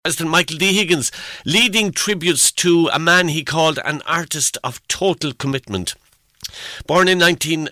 President Michael D. Higgins leading tributes to a man he called an artist of total commitment. Born in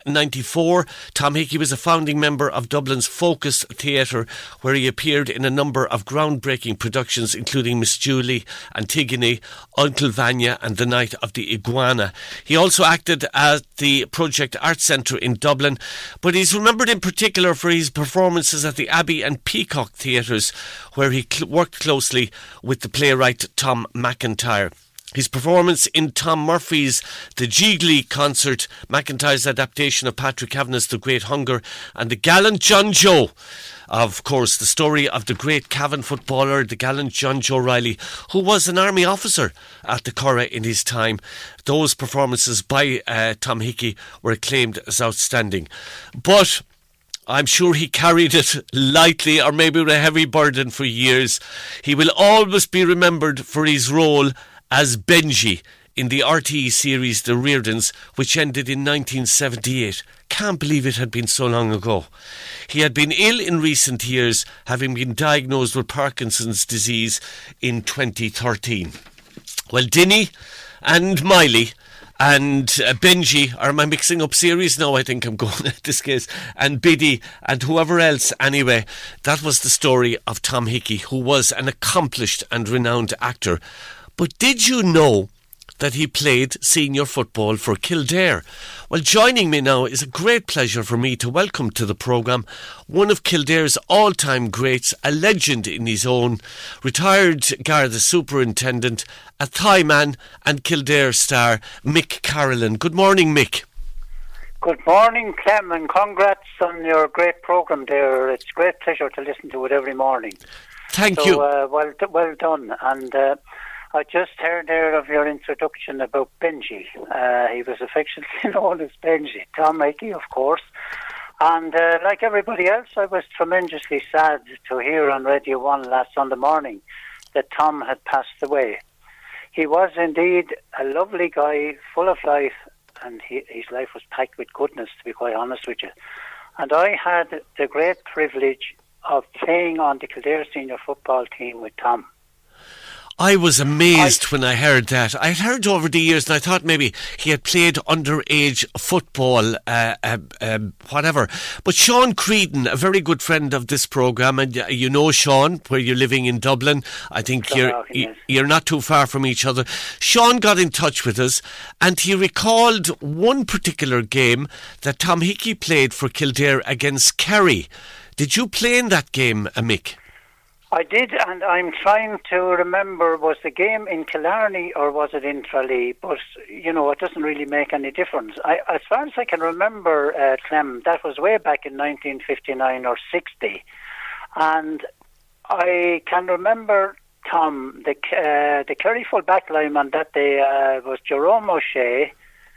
1994, Tom Hickey was a founding member of Dublin's Focus Theatre, where he appeared in a number of groundbreaking productions, including Miss Julie, Antigone, Uncle Vanya and The Night of the Iguana. He also acted at the Project Art Centre in Dublin, but he's remembered in particular for his performances at the Abbey and Peacock Theatres, where he worked closely with the playwright Tom McIntyre. His performance in Tom Murphy's The Jiggly concert, McIntyre's adaptation of Patrick Kavanagh's The Great Hunger, and The Gallant John Joe, of course, the story of the great Cavan footballer, the gallant John Joe Riley, who was an army officer at the Curragh in his time. Those performances by Tom Hickey were acclaimed as outstanding. But I'm sure he carried it lightly, or maybe with a heavy burden for years. He will always be remembered for his role as Benji in the RTE series The Reardons, which ended in 1978. Can't believe it had been so long ago. He had been ill in recent years, having been diagnosed with Parkinson's disease in 2013. Well, Dinny and Miley and Benji, or am I mixing up series now? I think I'm going at this case. And Biddy and whoever else. Anyway, that was the story of Tom Hickey, who was an accomplished and renowned actor. But did you know that he played senior football for Kildare? Well, joining me now is a great pleasure for me to welcome to the programme one of Kildare's all-time greats, a legend in his own, retired Garda superintendent, a Thai man and Kildare star, Mick Carolan. Good morning, Mick. Good morning, Clem, and congrats on your great programme there. It's a great pleasure to listen to it every morning. Thank you. Well done. And I just heard there of your introduction about Benji. He was affectionately known as Benji. Tom Hickey, of course. And like everybody else, I was tremendously sad to hear on Radio 1 last Sunday morning that Tom had passed away. He was indeed a lovely guy, full of life, and his life was packed with goodness, to be quite honest with you. And I had the great privilege of playing on the Kildare senior football team with Tom. I was amazed when I heard that. I had heard over the years, and I thought maybe he had played underage football, whatever. But Sean Creedon, a very good friend of this programme, and you know Sean, where you're living in Dublin. I think you're not too far from each other. Sean got in touch with us, and he recalled one particular game that Tom Hickey played for Kildare against Kerry. Did you play in that game, Mick? I did, and I'm trying to remember, was the game in Killarney or was it in Tralee? But, you know, it doesn't really make any difference. As far as I can remember, Clem, that was way back in 1959 or 60. And I can remember, Tom, the Kerry full back line on that day was Jerome O'Shea,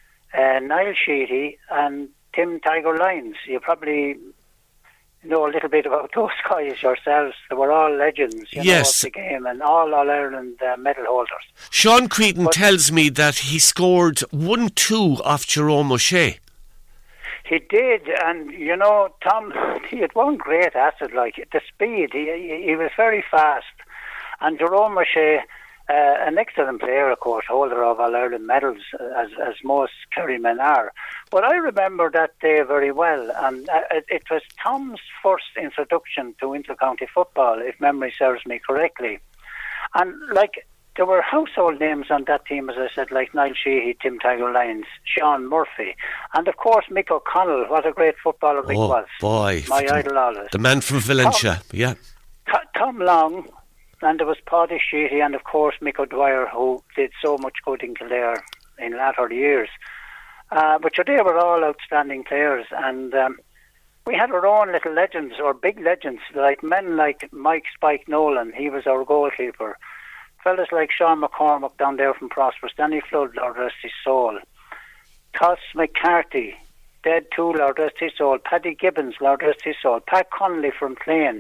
Niall Sheedy and Tim Tiger Lyons. You probably know a little bit about those guys yourselves. They were all legends, yes, of the game, and all Ireland medal holders. Sean Creedon tells me that he scored 1-2 off Jerome O'Shea. He did, and you know, Tom, he had one great asset, like the speed. He was very fast, and Jerome O'Shea, an excellent player, of course, holder of all Ireland medals, as most Kerry men are. But I remember that day very well, and it was Tom's first introduction to inter-county football, if memory serves me correctly. And like, there were household names on that team, as I said, like Niall Sheehy, Tim Tiger Lyons, Sean Murphy, and of course Mick O'Connell. What a great footballer Mick was. Boy, my idol always. The man from Valentia, Tom Long, and there was Paddy Sheehy, and of course Mick O'Dwyer, who did so much good in Kildare in latter years. But they were all outstanding players, and we had our own little legends, or big legends, like men like Mike Spike Nolan. He was our goalkeeper. Fellas like Sean McCormack down there from Prosperous, Danny Flood, Lord rest his soul. Toss McCarthy, dead too, Lord rest his soul. Paddy Gibbons, Lord rest his soul. Pat Connolly from Clane.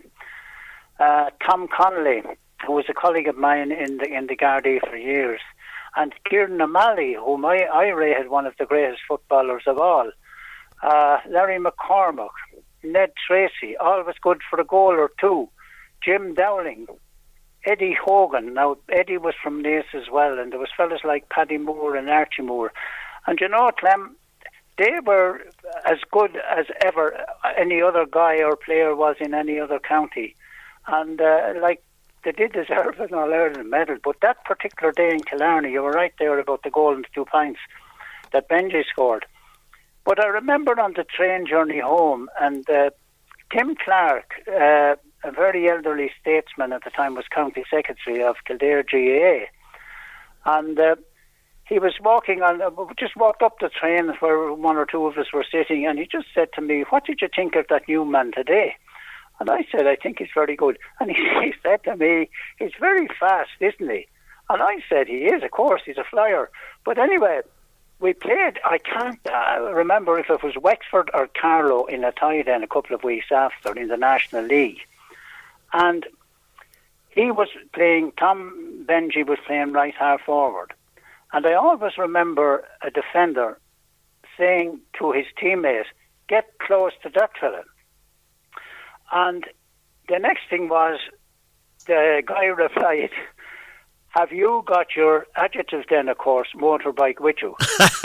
Tom Connolly, who was a colleague of mine in the Gardaí for years. And Kieran O'Malley, whom I rated one of the greatest footballers of all. Larry McCormack, Ned Tracy, always good for a goal or two. Jim Dowling, Eddie Hogan. Now, Eddie was from Naas as well, and there was fellas like Paddy Moore and Archie Moore. And you know, Clem, they were as good as ever any other guy or player was in any other county. And, they did deserve an All-Ireland medal. But that particular day in Killarney, you were right there about the goal and the 2 points that Benji scored. But I remember on the train journey home, and Tim Clark, a very elderly statesman at the time, was County Secretary of Kildare GAA. And he was just walked up the train where one or two of us were sitting, and he just said to me, "What did you think of that new man today?" And I said, "I think he's very good." And he said to me, "He's very fast, isn't he?" And I said, "He is, of course, he's a flyer." But anyway, we played, I can't remember if it was Wexford or Carlow in a tie then a couple of weeks after in the National League. And he was playing, Tom Benji was playing right half forward. And I always remember a defender saying to his teammate, "Get close to that fella." And the next thing was, the guy replied, "Have you got your adjective then, of course, motorbike with you?"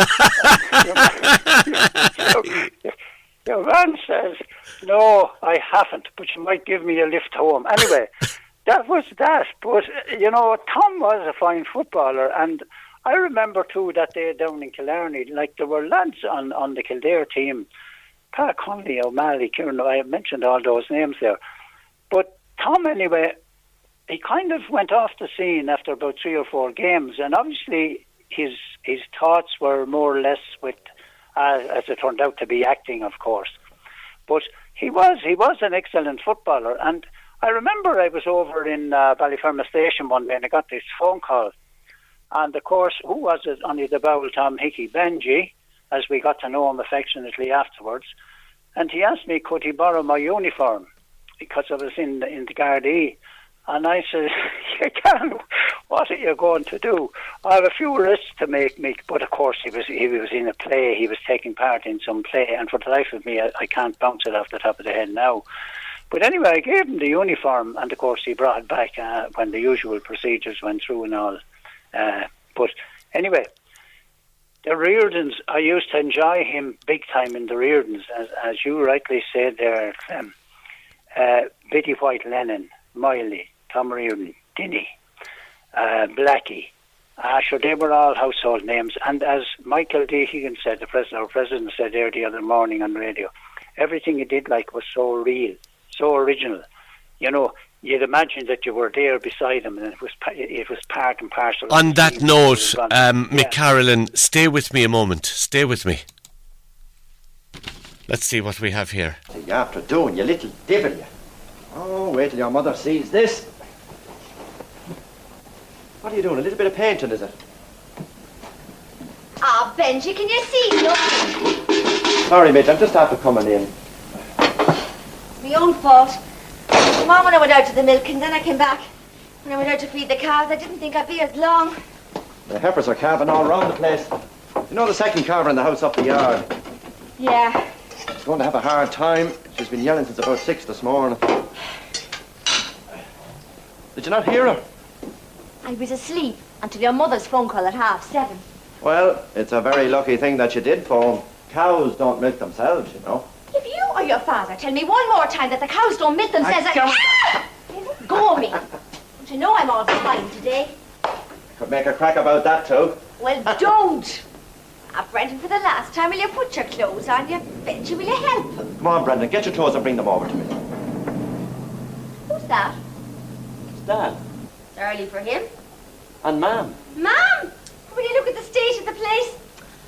Your man says, "No, I haven't, but you might give me a lift home." Anyway, that was that. But, you know, Tom was a fine footballer, and I remember too that day down in Killarney, like there were lads on the Kildare team, Pat Conley, O'Malley, Kieran, I mentioned all those names there. But Tom, anyway, he kind of went off the scene after about 3 or 4 games, and obviously his thoughts were more or less with, as it turned out to be, acting, of course. But he was an excellent footballer, and I remember I was over in Ballyfermot Station one day, and I got this phone call. And, of course, who was it? Only the Bowel Tom Hickey, Benji, as we got to know him affectionately afterwards. And he asked me, could he borrow my uniform? Because I was in the Gardaí. And I said, "You can. What are you going to do? I have a few risks to make, Mick." But, of course, he was in a play. He was taking part in some play. And for the life of me, I can't bounce it off the top of the head now. But anyway, I gave him the uniform. And, of course, he brought it back when the usual procedures went through and all. But anyway, the Reardons, I used to enjoy him big time in the Reardons, as you rightly said there. Biddy White Lennon, Miley, Tom Reardon, Dinny, Blackie. Sure, they were all household names. And as Michael D. Higgins said, our president said there the other morning on radio, everything he did was so real, so original. You know, you'd imagine that you were there beside him, and it was part and parcel. On that note, Mick Carolan, stay with me a moment. Stay with me. Let's see what we have here. What are you after doing, you little devil, you? Oh, wait till your mother sees this. What are you doing? A little bit of painting, is it? Ah, Benji, can you see nothing? Sorry, mate, I'm just after coming in. My own fault. Mom, when I went out to the milk, and then I came back. When I went out to feed the cows, I didn't think I'd be as long. The heifers are calving all around the place. You know the second calver in the house up the yard? Yeah. She's going to have a hard time. She's been yelling since about 6 this morning. Did you not hear her? I was asleep until your mother's phone call at 7:30. Well, it's a very lucky thing that you did phone. Cows don't milk themselves, you know. If you or your father tell me one more time that the cows don't milk themselves, go on me. Don't you know I'm all fine today? Could make a crack about that too. Well, don't. Brendan, for the last time, will you put your clothes on? You Benji, will you help? Come on, Brendan, get your clothes and bring them over to me. Who's that? It's Dad. It's early for him. And Ma'am. Ma'am, will you look at the state of the place?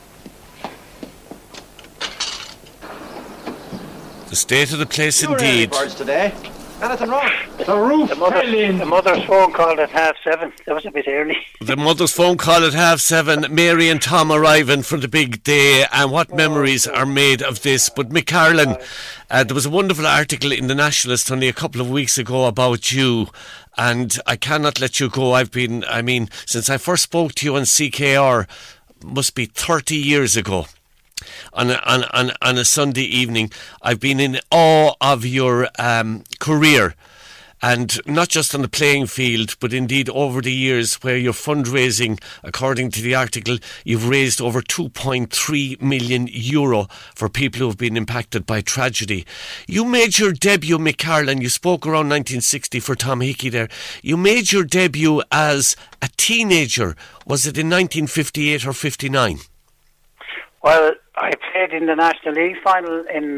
The state of the place, You were indeed. early birds today. Anything wrong? The roof The mother's phone called at 7:30. That was a bit early. The mother's phone call at 7:30. Mary and Tom arriving for the big day, and what memories are made of this. But Mick Carolan, there was a wonderful article in the Nationalist only a couple of weeks ago about you, and I cannot let you go. Since I first spoke to you on CKR, must be 30 years ago. On a Sunday evening, I've been in awe of your career. and not just on the playing field, but indeed over the years where you're fundraising, according to the article, you've raised over €2.3 million for people who have been impacted by tragedy. You made your debut, Mick Carolan, you spoke around 1960 for Tom Hickey there. You made your debut as a teenager. Was it in 1958 or 59? Well, I played in the National League final in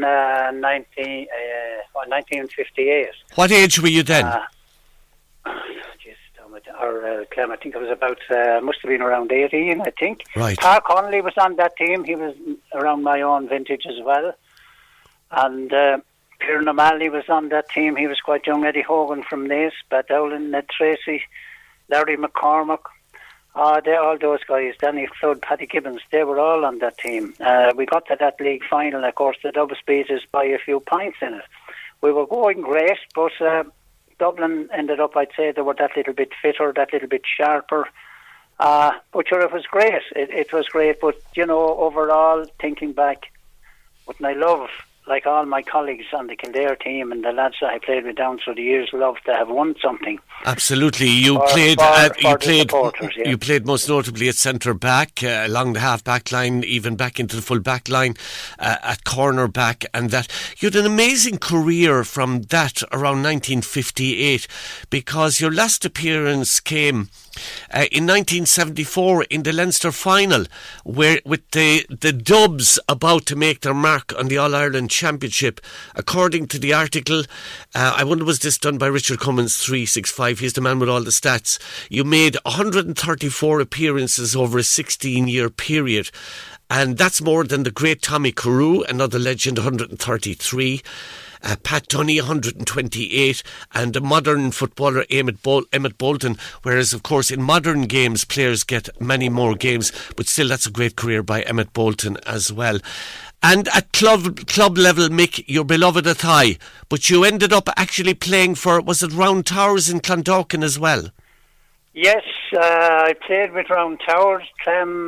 1958. What age were you then? Clem, I think it was about, must have been around 18, I think. Right. Park Connolly was on that team. He was around my own vintage as well. And Kieran O'Malley was on that team. He was quite young. Eddie Hogan from Naas, Pat Dowling, Ned Tracy, Larry McCormack. All those guys, Danny Flood, Paddy Gibbons, they were all on that team. We got to that league final. Of course, the Dubs beat us by a few points in it. We were going great, but Dublin ended up, I'd say, they were that little bit fitter, that little bit sharper. But sure, it was great. It was great, but, you know, overall, thinking back, what I love, like all my colleagues on the Kildare team and the lads that I played with down through the years, love to have won something. Absolutely, you played most notably at centre back, along the half back line, even back into the full back line, at corner back, and that you had an amazing career from that around 1958, because your last appearance came in 1974 in the Leinster final, where with the Dubs about to make their mark on the All-Ireland Championship. According to the article, I wonder was this done by Richard Cummins 365, he's the man with all the stats. You made 134 appearances over a 16-year period, and that's more than the great Tommy Carew, another legend, 133. Pat Tunney, 128, and a modern footballer, Emmett Bolton, whereas, of course, in modern games, players get many more games, but still that's a great career by Emmett Bolton as well. And at club level, Mick, you're beloved at High, but you ended up actually playing for, was it Round Towers in Clondalkin as well? Yes, I played with Round Towers, Clem,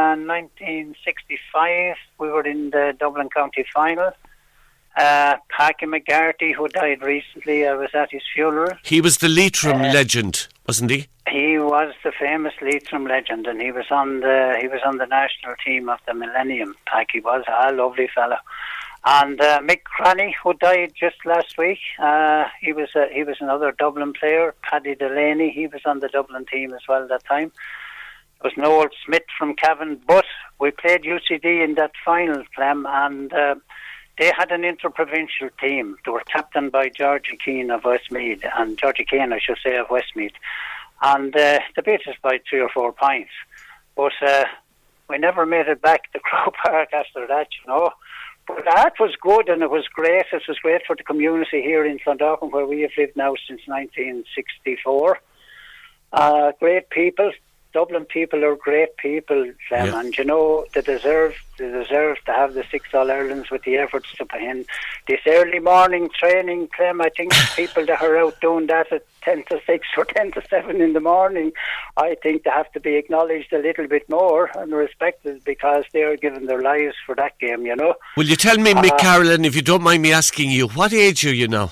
1965. We were in the Dublin County final. Packy McGarty, who died recently, I was at his funeral. He was the Leitrim legend, wasn't he? He was the famous Leitrim legend, and he was on the national team of the Millennium. Packy was a lovely fella. And Mick Cranny, who died just last week, he was another Dublin player. Paddy Delaney, he was on the Dublin team as well that time. There was Noel Smith from Cavan, but we played UCD in that final, Clem, and they had an interprovincial team. They were captained by Georgie Keane of Westmeath, and Georgie Keane, I should say, of Westmeath. And they beat us by 3 or 4 points. But we never made it back to Crow Park after that, you know. But that was good, and it was great. It was great for the community here in Clondalkin, where we have lived now since 1964. Great people. Dublin people are great people, Clem, and you know they deserve to have the 6 All-Irelands with the efforts to put in. This early morning training, Clem, I think people that are out doing that at 10 to 6 or 10 to 7 in the morning, I think they have to be acknowledged a little bit more and respected, because they are giving their lives for that game, you know. Will you tell me, Mick Carolan, if you don't mind me asking you, what age are you now?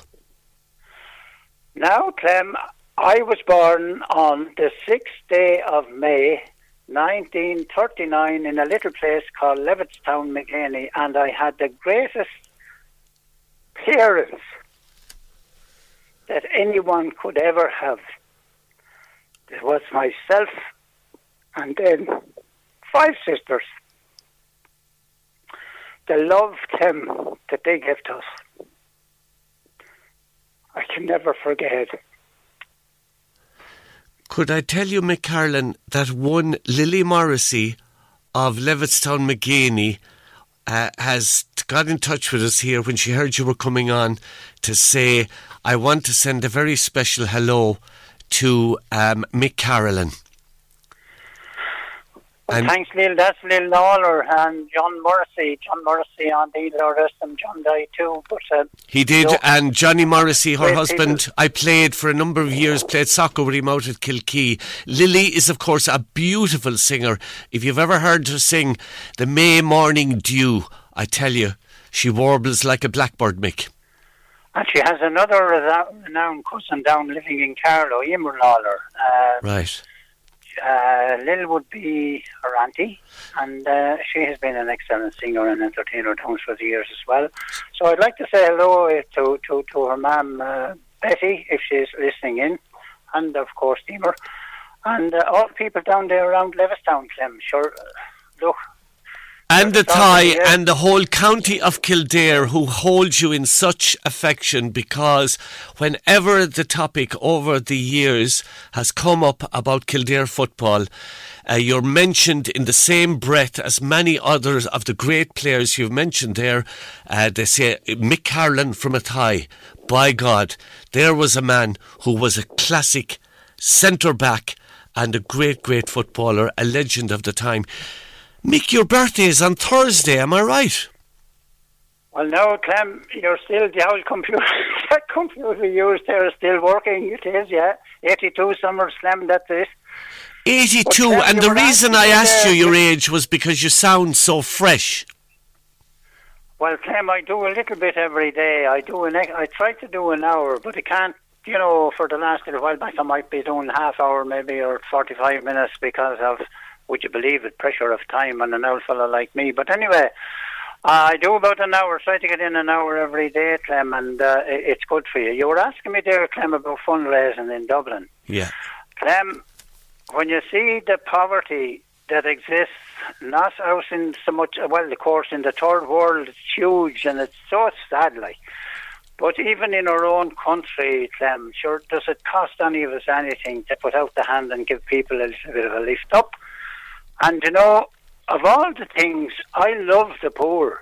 Now, Clem, I was born on the 6th day of May, 1939, in a little place called Levittstown, McGaney, and I had the greatest parents that anyone could ever have. It was myself and then 5 sisters. The love, Clem, that they gave to us, I can never forget. Could I tell you, Mick Carolan, that one Lily Morrissey of Levittstown McGaney has got in touch with us here when she heard you were coming on to say, I want to send a very special hello to Mick Carolan. Well, thanks, Neil. That's Lil Lawler and John Morrissey. John Morrissey, on the rest of them, John died too. But, he did, and Johnny Morrissey, her husband, people. I played for a number of years, played soccer with him out at Kilkee. Lily is, of course, a beautiful singer. If you've ever heard her sing The May Morning Dew, I tell you, she warbles like a blackbird, Mick. And she has another renowned cousin down living in Carlow, Emer Lawler. Right. Lil would be her auntie, and she has been an excellent singer and entertainer down for the years as well. So I'd like to say hello to her mum, Betty, if she's listening in, and of course Emer, and all the people down there around Levistown, Clem. Sure, look. And the Thai and the whole county of Kildare, who hold you in such affection, because whenever the topic over the years has come up about Kildare football, you're mentioned in the same breath as many others of the great players you've mentioned there. They say Mick Carlin from a Thai. By God, there was a man who was a classic centre-back and a great, great footballer, a legend of the time. Mick, your birthday is on Thursday, am I right? Well, no, Clem, you're still, the old computer, that computer you used there is still working. It is, yeah. 82 summers, Clem, that's it. 82, Clem, and the reason I asked you your age was because you sound so fresh. Well, Clem, I do a little bit every day. I try to do an hour, but I can't, you know, for the last little while back I might be doing half hour maybe, or 45 minutes because of, would you believe it, pressure of time on an old fella like me. But anyway, I do about an hour, try to get in an hour every day, Clem, and it's good for you. You were asking me there, Clem, about fundraising in Dublin. Yeah. Clem, when you see the poverty that exists, not out in so much, well, of course, in the third world, it's huge and it's so sad, like. But even in our own country, Clem, sure, does it cost any of us anything to put out the hand and give people a little bit of a lift up? And you know, of all the things, I love the poor.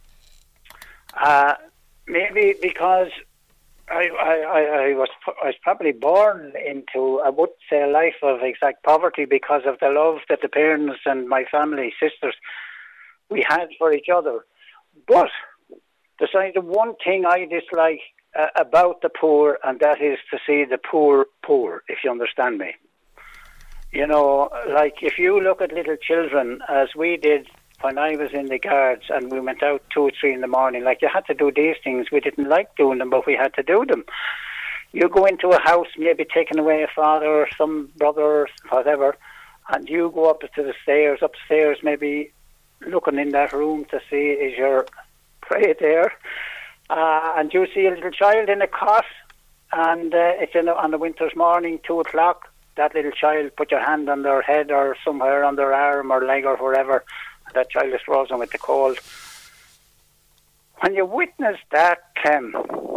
Maybe because I was probably born into, I wouldn't say a life of exact poverty, because of the love that the parents and my family, sisters, we had for each other. But there's the one thing I dislike about the poor, and that is to see the poor, if you understand me. You know, like if you look at little children, as we did when I was in the Guards, and we went out 2 or 3 in the morning, like you had to do these things. We didn't like doing them, but we had to do them. You go into a house, maybe taking away a father or some brother or whatever, and you go up to the stairs, upstairs, maybe looking in that room to see is your prey there, and you see a little child in a cot, and it's on a winter's morning, 2 o'clock. That little child, put your hand on their head or somewhere on their arm or leg or wherever, and that child is frozen with the cold. When you witness that, Clem,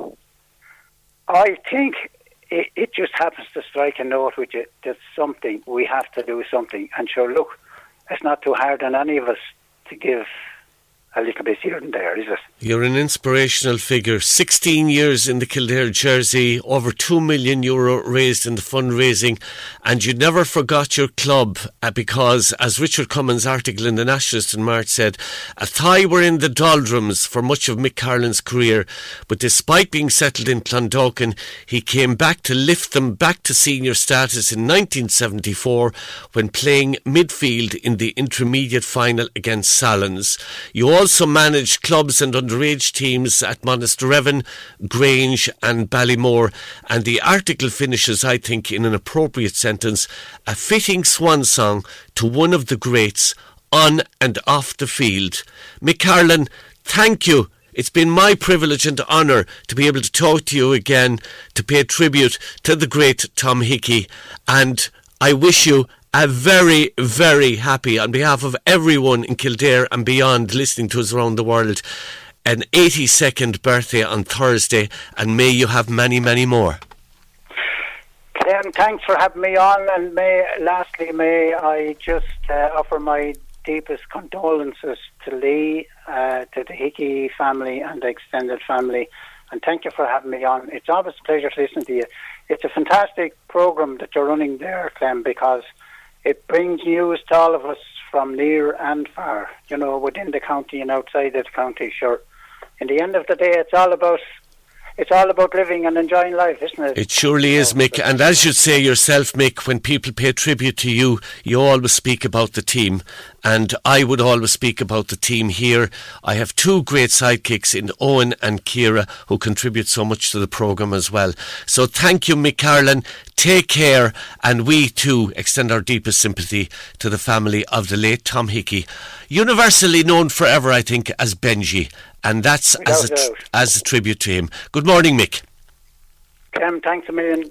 I think it just happens to strike a note with you that something, we have to do something. And sure, look, it's not too hard on any of us to give a little bit here and there, is it? You're an inspirational figure. 16 years in the Kildare jersey, over €2 million raised in the fundraising, and you never forgot your club because, as Richard Cummins' article in the Nationalist in March said, a Thai were in the doldrums for much of Mick Carlin's career, but despite being settled in Clondalkin, he came back to lift them back to senior status in 1974 when playing midfield in the intermediate final against Salons. You also managed clubs and underage teams at Monasterevin, Grange and Ballymore, and the article finishes, I think, in an appropriate sentence, a fitting swan song to one of the greats on and off the field. Mick Carlin, thank you. It's been my privilege and honour to be able to talk to you again, to pay tribute to the great Tom Hickey, and I wish you a very, very happy, on behalf of everyone in Kildare and beyond listening to us around the world, an 82nd birthday on Thursday, and may you have many, many more. Clem, thanks for having me on, and lastly may I just offer my deepest condolences to Lee, to the Hickey family and the extended family, and thank you for having me on. It's always a pleasure to listen to you. It's a fantastic programme that you're running there, Clem, because it brings news to all of us from near and far, you know, within the county and outside of the county. Sure, in the end of the day, it's all about it's all about living and enjoying life, isn't it? It surely is, Mick. And as you say yourself, Mick, when people pay tribute to you, you always speak about the team. And I would always speak about the team here. I have two great sidekicks in Owen and Ciara who contribute so much to the programme as well. So thank you, Mick Carlin. Take care. And we too extend our deepest sympathy to the family of the late Tom Hickey. Universally known forever, I think, as Benji. And that's as a tribute to him. Good morning, Mick. Cam, thanks a million.